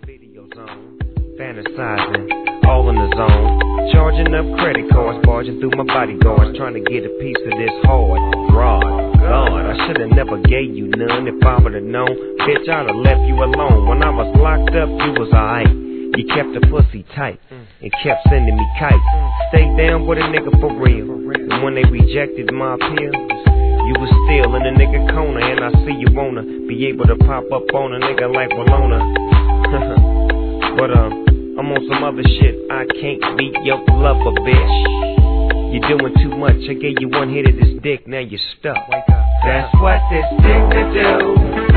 videos on, fantasizing, all in the zone. Charging up credit cards, barging through my bodyguards, trying to get a piece of this hard rod. God, I should've never gave you none if I would've known. Bitch, I'd've left you alone. When I was locked up, you was alright. You kept the pussy tight and kept sending me kites. Stay down with a nigga for real. And when they rejected my appeal, you was still in the nigga corner. And I see you wanna be able to pop up on a nigga like Walona. But I'm on some other shit. I can't beat your lover, bitch. You're doing too much. I gave you one hit of this dick, now you're stuck. That's what this dick to do.